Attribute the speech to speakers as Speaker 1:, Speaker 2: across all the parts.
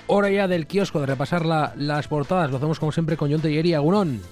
Speaker 1: Hora ya del kiosco, de repasar las portadas. Lo hacemos como siempre con Jon Tellería. Agunón.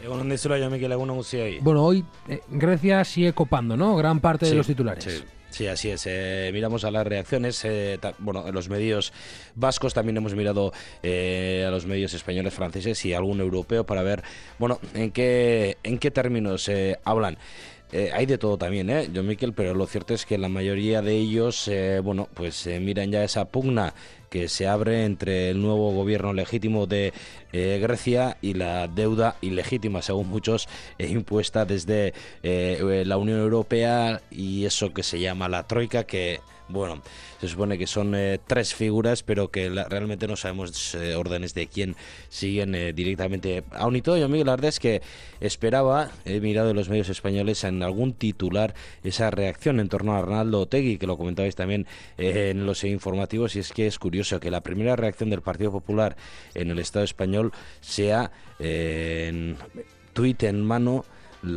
Speaker 1: Bueno, hoy Grecia sigue copando, ¿no? Gran parte de los titulares.
Speaker 2: Sí, así es. Miramos a las reacciones. En los medios vascos también hemos mirado a los medios españoles, franceses y algún europeo para ver, bueno, en qué términos hablan. Hay de todo también, Jon Miquel, pero lo cierto es que la mayoría de ellos, miran ya esa pugna que se abre entre el nuevo gobierno legítimo de Grecia y la deuda ilegítima, según muchos, impuesta desde la Unión Europea y eso que se llama la Troika, que se supone que son tres figuras, pero que realmente no sabemos órdenes de quién siguen directamente. Aún y todo, yo, Miguel, la verdad es que esperaba, he mirado en los medios españoles en algún titular esa reacción en torno a Arnaldo Otegi, que lo comentabais también en los informativos, y es que es curioso que la primera reacción del Partido Popular en el Estado español sea en tuit en mano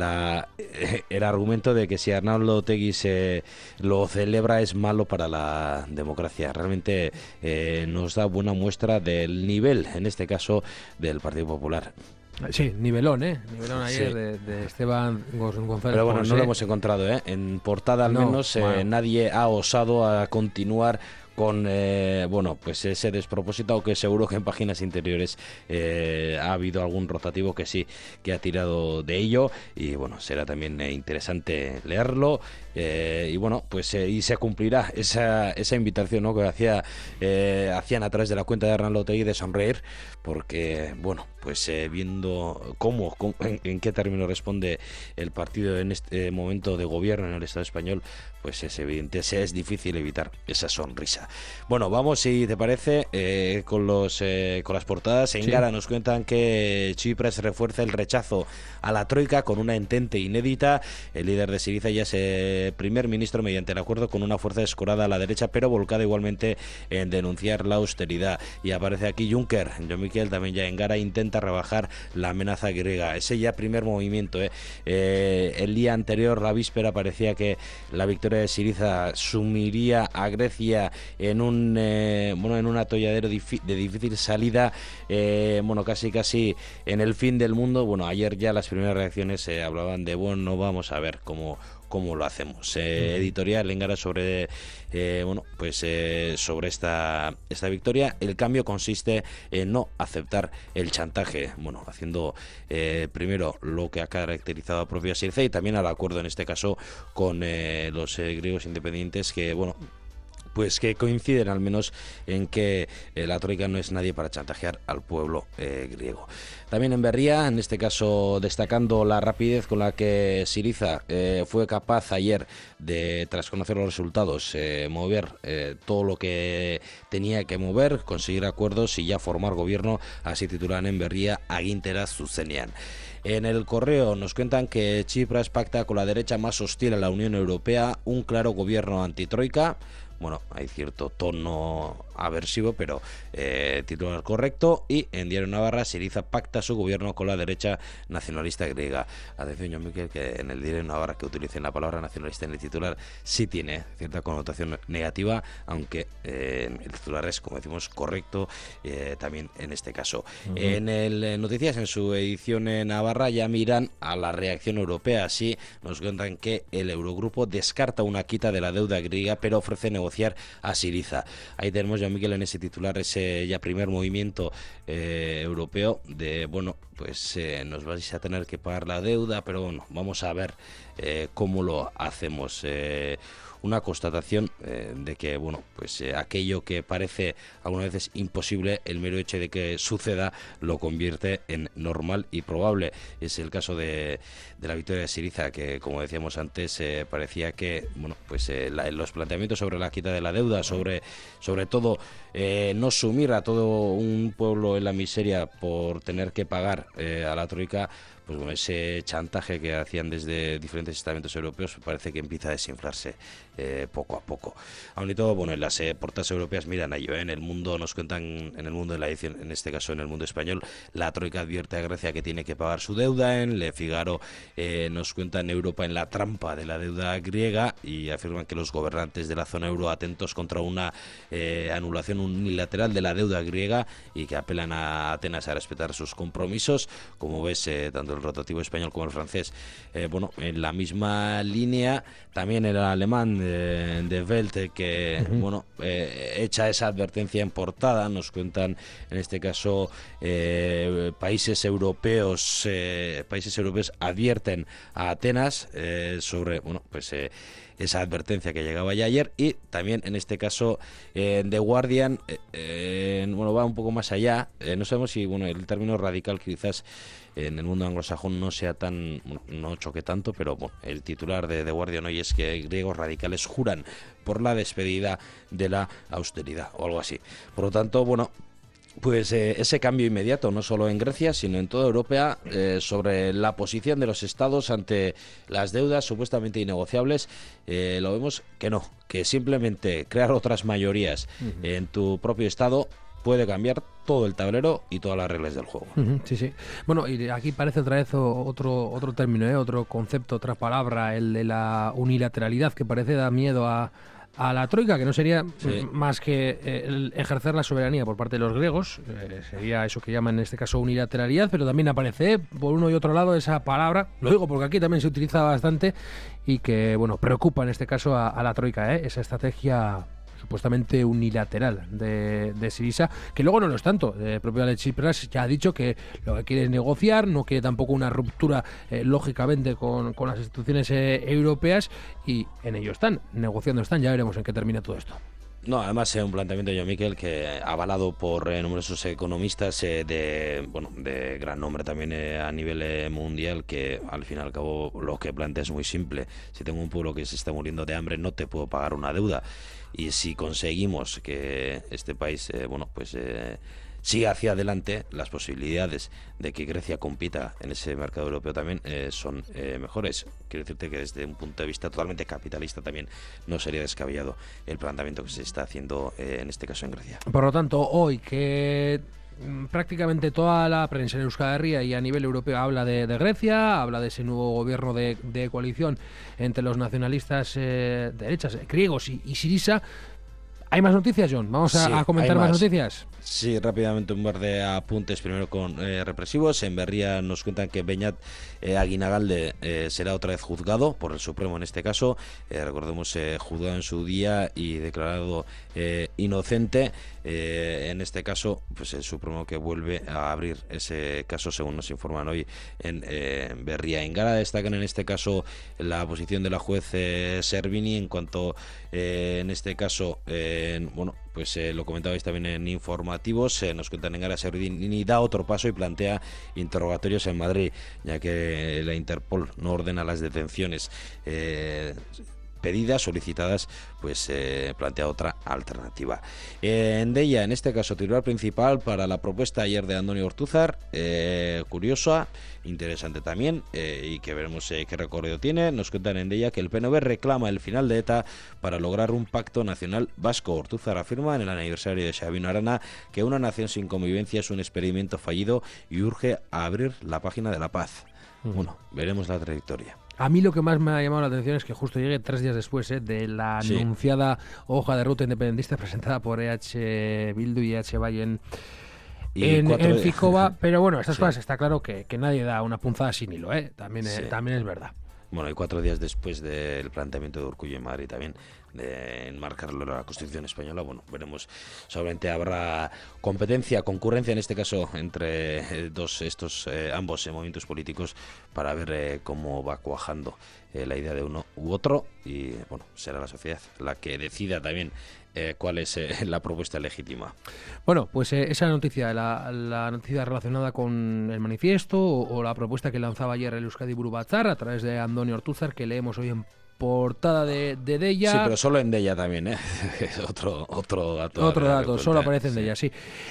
Speaker 2: el argumento de que si Arnaldo Otegi se lo celebra es malo para la democracia. Realmente nos da buena muestra del nivel, en este caso, del Partido Popular.
Speaker 1: Sí, nivelón ayer de Esteban González.
Speaker 2: Pero bueno, no lo hemos encontrado, en portada al menos. Nadie ha osado a continuar con ese despropósito, aunque seguro que en páginas interiores ha habido algún rotativo que sí, que ha tirado de ello, y bueno, será también interesante leerlo, y se cumplirá esa invitación, ¿no?, que hacían a través de la cuenta de Arnaldo Otegi de sonreír, porque viendo en qué término responde el partido en este momento de gobierno en el Estado español, pues es evidente, es difícil evitar esa sonrisa. Bueno, vamos, si te parece, con las portadas. En Gara nos cuentan que Tsipras refuerza el rechazo a la Troika con una entente inédita. El líder de Syriza ya es primer ministro mediante el acuerdo con una fuerza escorada a la derecha, pero volcada igualmente en denunciar la austeridad. Y aparece aquí Juncker. Jon Miquel también ya en Gara intenta rebajar la amenaza griega. Ese ya primer movimiento. El día anterior, la víspera, parecía que la victoria de Syriza sumiría a Grecia en un atolladero de difícil salida, casi en el fin del mundo. Bueno, ayer ya las primeras reacciones hablaban de, vamos a ver cómo lo hacemos. Editorial en Gara sobre sobre esta victoria. El cambio consiste en no aceptar el chantaje, haciendo primero lo que ha caracterizado a propia Syriza y también al acuerdo en este caso con los griegos independientes, que que coinciden al menos en que la Troika no es nadie para chantajear al pueblo griego. También en Berria, en este caso destacando la rapidez con la que Syriza fue capaz ayer de, tras conocer los resultados, mover todo lo que tenía que mover, conseguir acuerdos y ya formar gobierno, así titulan en Berria Aginteraz zuzenean. En el Correo nos cuentan que Tsipras pacta con la derecha más hostil a la Unión Europea un claro gobierno antitroika. Hay cierto tono aversivo, pero titular correcto. Y en Diario Navarra, Syriza pacta su gobierno con la derecha nacionalista griega. Atención, Jon Miquel, que en el Diario Navarra que utilicen la palabra nacionalista en el titular sí tiene cierta connotación negativa, aunque el titular es, como decimos, correcto también en este caso. En el Noticias, en su edición en Navarra, ya miran a la reacción europea. Así nos cuentan que el Eurogrupo descarta una quita de la deuda griega, pero ofrece negociar a Syriza. Ahí tenemos, Jon Miquel, en ese titular, ese ya primer movimiento europeo de, nos vais a tener que pagar la deuda, pero vamos a ver cómo lo hacemos. Una constatación de que aquello que parece algunas veces imposible, el mero hecho de que suceda lo convierte en normal y probable. Es el caso de la victoria de Syriza, que, como decíamos antes, parecía que los planteamientos sobre la quita de la deuda, sobre todo no sumir a todo un pueblo en la miseria por tener que pagar a la Troika, pues bueno, ese chantaje que hacían desde diferentes estamentos europeos parece que empieza a desinflarse poco a poco. Aún y todo, bueno, en las portadas europeas miran a ello, en el mundo nos cuentan, en el mundo de la edición, en este caso en el mundo español, la Troika advierte a Grecia que tiene que pagar su deuda. En Le Figaro nos cuentan Europa en la trampa de la deuda griega y afirman que los gobernantes de la zona euro atentos contra una anulación unilateral de la deuda griega y que apelan a Atenas a respetar sus compromisos. Como ves, tanto el rotativo español como el francés, bueno, en la misma línea. También el alemán de Welt, que bueno, echa esa advertencia en portada. Nos cuentan en este caso países europeos advierten a Atenas sobre, bueno, pues esa advertencia que llegaba ya ayer. Y también en este caso The Guardian bueno, va un poco más allá. No sabemos si, bueno, el término radical quizás en el mundo anglosajón no sea tan, bueno, no choque tanto, pero bueno, el titular de The Guardian hoy es que griegos radicales juran por la despedida de la austeridad o algo así. Por lo tanto, bueno, pues ese cambio inmediato, no solo en Grecia, sino en toda Europa, sobre la posición de los estados ante las deudas supuestamente innegociables, lo vemos que no, que simplemente crear otras mayorías en tu propio estado puede cambiar todo el tablero y todas las reglas del juego.
Speaker 1: Sí, sí. Bueno, y aquí parece otra vez otro término, otro concepto, otra palabra, el de la unilateralidad, que parece dar miedo a la Troika, que no sería más que el ejercer la soberanía por parte de los griegos. Sería eso que llaman en este caso unilateralidad, pero también aparece por uno y otro lado esa palabra, lo digo porque aquí también se utiliza bastante y que, bueno, preocupa en este caso a la Troika, esa estrategia supuestamente unilateral de Syriza, que luego no lo es tanto. El propio Alex Tsipras ya ha dicho que lo que quiere es negociar, no quiere tampoco una ruptura lógicamente con las instituciones europeas, y en ello están, negociando están. Ya veremos en qué termina todo esto.
Speaker 2: No, además es un planteamiento de John Miquel que avalado por numerosos economistas de gran nombre también a nivel mundial, que al fin y al cabo lo que plantea es muy simple. Si tengo un pueblo que se está muriendo de hambre, no te puedo pagar una deuda. Y si conseguimos que este país, siga hacia adelante, las posibilidades de que Grecia compita en ese mercado europeo también son mejores. Quiero decirte que desde un punto de vista totalmente capitalista también no sería descabellado el planteamiento que se está haciendo en este caso en Grecia.
Speaker 1: Por lo tanto, hoy que prácticamente toda la prensa en Euskal Herria y a nivel europeo habla de Grecia, habla de ese nuevo gobierno de coalición entre los nacionalistas derechas, griegos y Syriza. ¿Hay más noticias, John? Vamos a comentar más noticias.
Speaker 2: Sí, rápidamente un par de apuntes, primero con represivos. En Berria nos cuentan que Beñat Aguinagalde será otra vez juzgado por el Supremo en este caso. Recordemos, juzgado en su día y declarado inocente. En este caso, pues el Supremo que vuelve a abrir ese caso, según nos informan hoy en Berria. En Gara destacan en este caso la posición de la juez Servini en cuanto, en este caso, lo comentabais también en informativos. Nos cuentan en Gara Servini da otro paso y plantea interrogatorios en Madrid, ya que la Interpol no ordena las detenciones pedidas, solicitadas, pues plantea otra alternativa. Endella, en este caso, titular principal para la propuesta ayer de Andoni Ortúzar, curiosa, interesante también, y que veremos qué recorrido tiene. Nos cuentan en Endella que el PNV reclama el final de ETA para lograr un pacto nacional vasco. Ortúzar afirma en el aniversario de Sabino Arana que una nación sin convivencia es un experimento fallido y urge a abrir la página de la paz. Bueno, veremos la trayectoria.
Speaker 1: A mí lo que más me ha llamado la atención es que justo llegue 3 días después de la anunciada hoja de ruta independentista presentada por EH Bildu y EH Valle en Fikova, pero bueno, estas cosas está claro que nadie da una punzada sin hilo, también es verdad.
Speaker 2: Bueno, y 4 días después del planteamiento de Urkullu en Madrid también de enmarcarlo en la Constitución española, bueno, veremos. Solamente habrá concurrencia en este caso entre ambos movimientos políticos para ver cómo va cuajando la idea de uno u otro, y bueno, será la sociedad la que decida también cuál es la propuesta legítima.
Speaker 1: Bueno, pues esa noticia, la noticia relacionada con el manifiesto o la propuesta que lanzaba ayer el Euskadi Buru Batzar a través de Andoni Ortúzar, que leemos hoy en portada de Deia.
Speaker 2: Sí, pero solo en Deia también, otro dato.
Speaker 1: Otro dato, solo aparece en Deia, sí.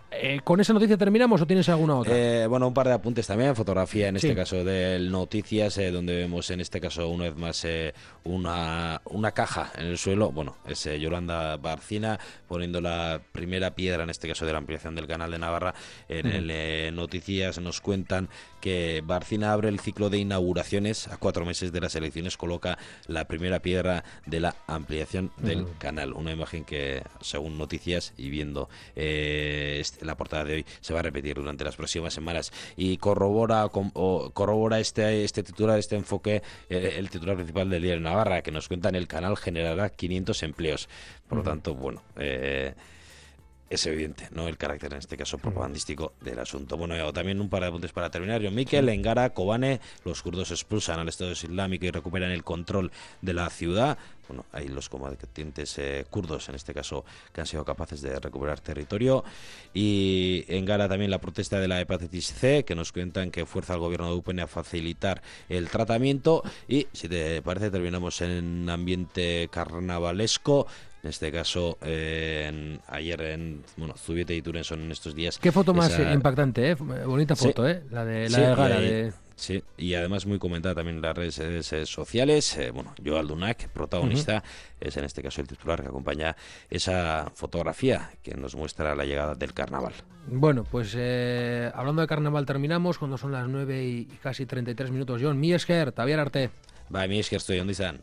Speaker 1: ¿Con esa noticia terminamos o tienes alguna otra?
Speaker 2: Bueno, un par de apuntes también, fotografía en este caso del Noticias, donde vemos en este caso una vez más una caja en el suelo. Bueno, es Yolanda Barcina poniendo la primera piedra, en este caso de la ampliación del Canal de Navarra. En el Noticias nos cuentan que Barcina abre el ciclo de inauguraciones a 4 meses de las elecciones, coloca la primera piedra de la ampliación del canal. Una imagen que, según Noticias y viendo la portada de hoy, se va a repetir durante las próximas semanas, y corrobora este titular, este enfoque, el titular principal del Diario de Navarra, que nos cuenta: en el canal generará 500 empleos. Por lo tanto, bueno, es evidente, ¿no?, el carácter, en este caso, propagandístico del asunto. Bueno, también un par de apuntes para terminar. John Miquel, en Gara, Kobane, los kurdos expulsan al Estado Islámico y recuperan el control de la ciudad. Bueno, hay los combatientes kurdos, en este caso, que han sido capaces de recuperar territorio. Y en Gara también la protesta de la hepatitis C, que nos cuentan que fuerza al gobierno de UPN a facilitar el tratamiento. Y, si te parece, terminamos en ambiente carnavalesco. En este caso, ayer en Zubieta y Turen son en estos días.
Speaker 1: Qué foto más impactante, bonita foto, la de Gara.
Speaker 2: Sí, y además muy comentada también en las redes sociales. Joel Dunac, protagonista, es en este caso el titular que acompaña esa fotografía que nos muestra la llegada del carnaval.
Speaker 1: Bueno, pues hablando de carnaval terminamos cuando son las 9 y casi 33 minutos. John, mi esker, Taviar Arte.
Speaker 2: Mi esker, estoy donde están.